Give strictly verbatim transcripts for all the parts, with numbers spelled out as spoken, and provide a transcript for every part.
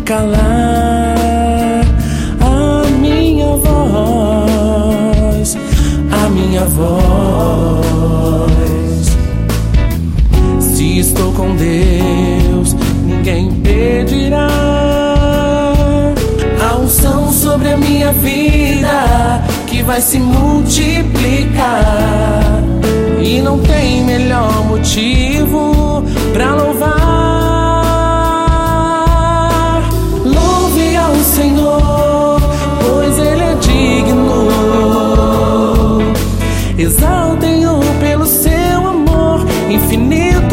calar a minha voz, a minha voz. Se estou com Deus, ninguém impedirá. A unção sobre a minha vida que vai se multiplicar, e não tem melhor motivo pra louvar. Louve ao Senhor, pois Ele é digno. Exaltem-o pelo seu amor infinito.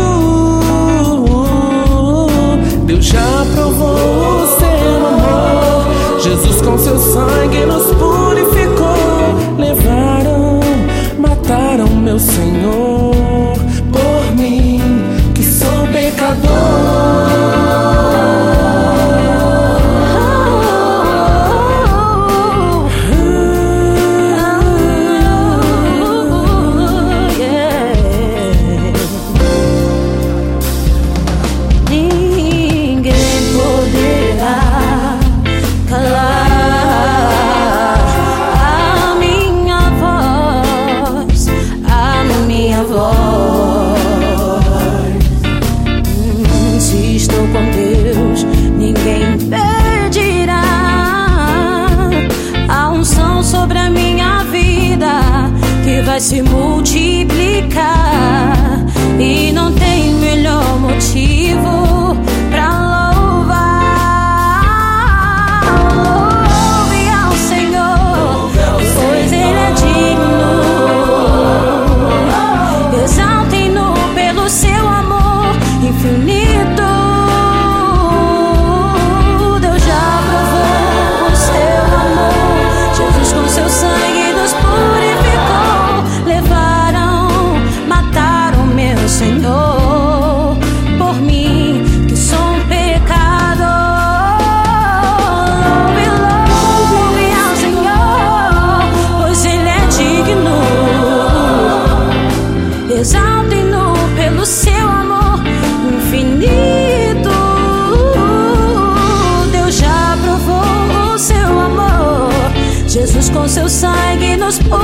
Deus já provou o seu amor. Jesus com seu sangue nos purificou. Levaram, mataram meu Senhor por mim, que sou pecador. Vai se multiplicar, e não tem melhor motivo pra louvar. Louve ao Senhor, pois Ele é digno. Exaltem-no pelo seu amor infinito. Deus já provou o seu amor. Jesus com seu sangue nos purificou. Senhor, por mim, que sou um pecador. Louve, louve ao Senhor, pois Ele é digno. Exaltem-no pelo seu amor infinito. Deus já provou o seu amor. Jesus com seu sangue nos purificou.